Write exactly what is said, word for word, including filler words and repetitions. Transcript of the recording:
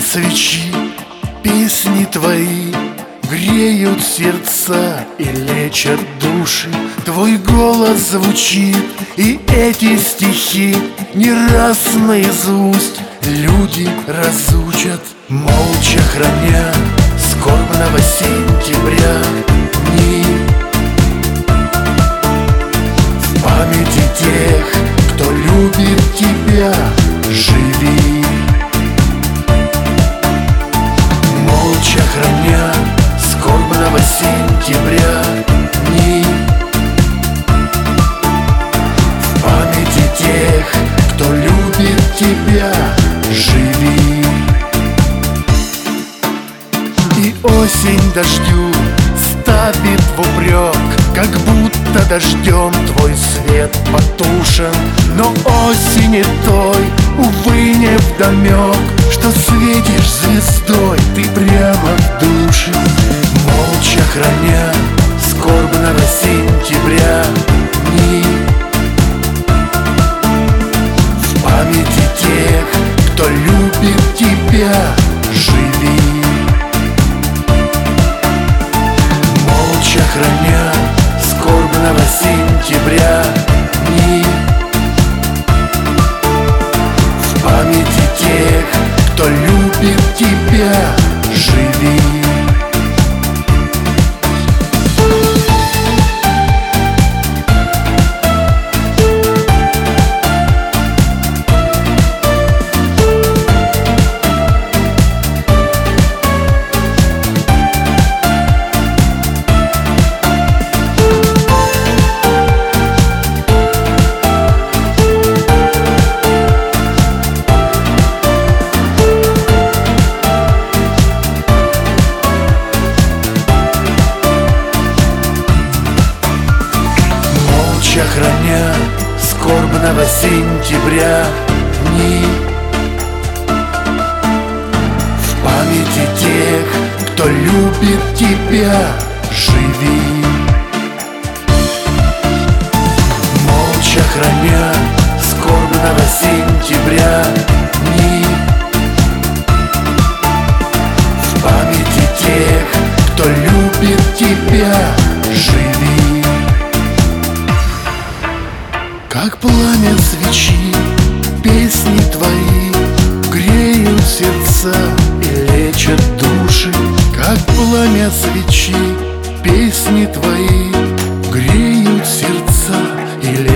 свечи, песни твои греют сердца и лечат души. Твой голос звучит, и эти стихи не раз наизусть люди разучат. Молча храня скорбного сентября дни, в памяти тех, кто любит тебя, живи. Молча храня скорбного сентября дни, в памяти тех, кто любит тебя, живи. И осень дождю ставит в упрек, как будто дождем твой свет потушен. Но осени той, увы, не вдомек, что светишь звездой ты прямо в душе. Молча храня скорбного сентября дни, в памяти тех, кто любит тебя, живи. Молча храня скорбного сентября дни, в памяти тех, кто любит тебя, живи. Молча храня скорбного сентября дни, в памяти тех, кто любит тебя, живи. Молча храня скорбного сентября дни, в памяти тех, кто любит тебя, живи. Как пламя свечи, песни твои греют сердца и лечат души. Как пламя свечи, песни твои греют сердца и лечат